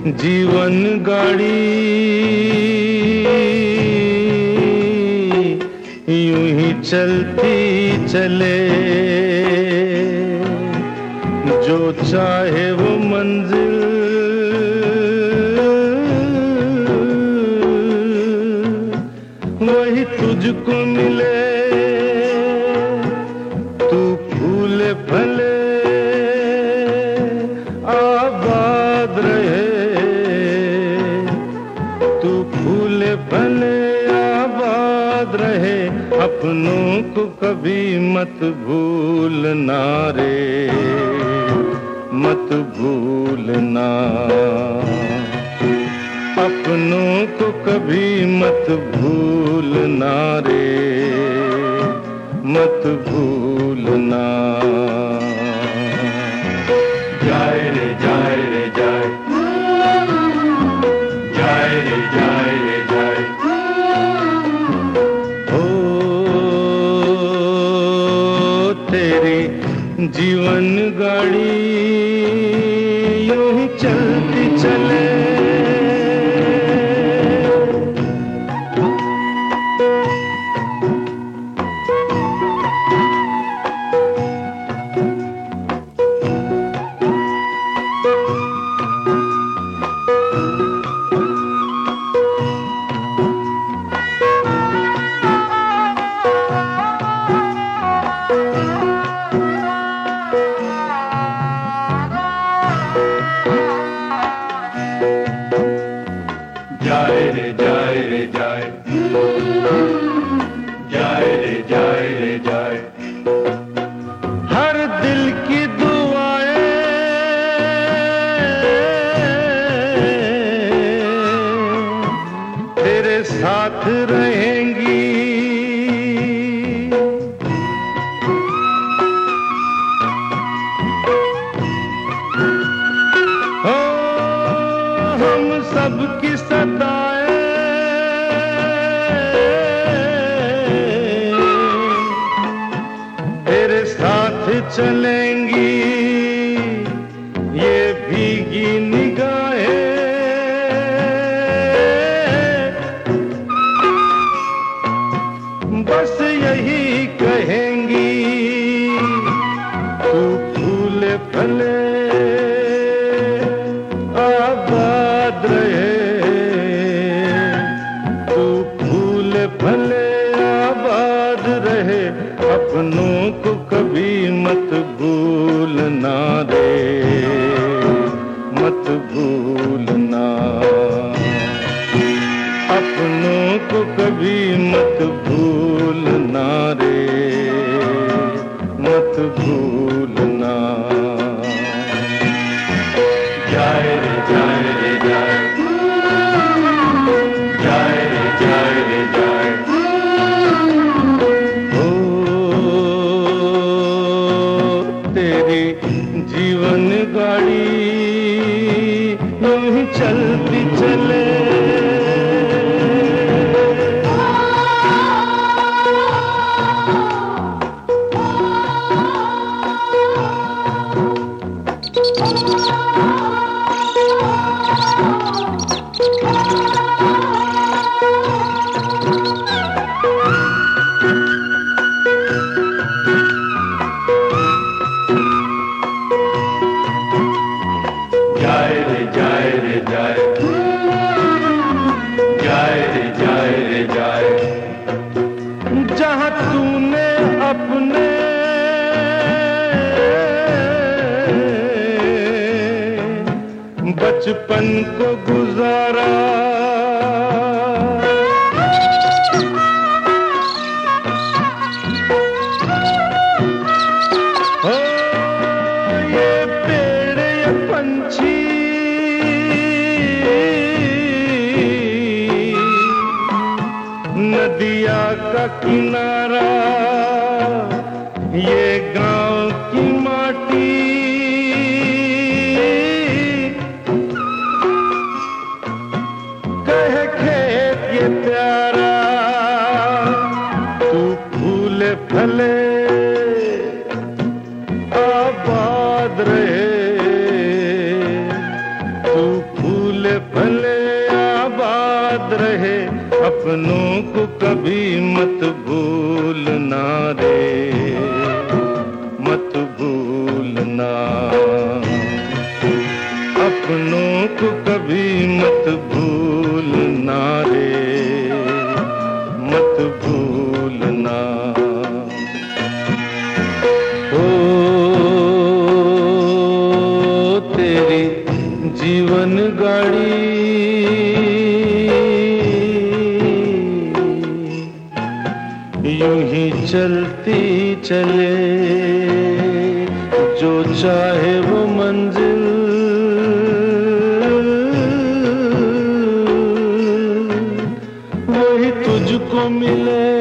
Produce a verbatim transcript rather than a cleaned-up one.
जीवन गाड़ी यूं ही चलती चले, जो चाहे वो मंजिल वही तुझको मिले। तू फूले फले आबाद रहे, तू फूले फले आबाद रहे, अपनों को कभी मत भूलना रे, मत भूलना। अपनों को कभी मत भूलना रे, मत भूलना। जाए रे जाए रे जाए, जाए रे जाए रे जाए। ओ तेरी जीवन गाड़ी यूं ही चलती चले। जाए रे जाए रे जाए, जाए रे जाए रे जाए। हर दिल की दुआएं तेरे साथ रहेंगी, हो हम सबकी सदाएं तेरे साथ चलेंगी। ये भीगी निगाहें बस यही कहेंगी, तू फूले फले आबाद रहे, तू फूले फले आबाद रहे, अपनों को कभी मत भूलना रे, मत भूलना। अपनों को कभी मत भूलना रे, मत भूलना। जाए रे जाए रे जाए, जाए रे जाए रे जाए। ओ तेरी जीवन गाड़ी यूं ही चलती चले। जाए रे जाए रे जाए, जाए रे जाए रे जाए। जहाँ तूने अपने बचपन को गुजारा, हो ये पेड़ ये पंछी नदिया का किनारा, ये गांव की माटी कहे खेत ये प्यारा, तू फूले फले आबाद रहे, तू फूले अपनों को कभी मत भूलना रे, मत भूलना। अपनों को कभी मत भूलना रे, मत भूलना। ओ तेरी जीवन गाड़ी यूं ही चलती चले, जो चाहे वो मंजिल वही तुझको मिले।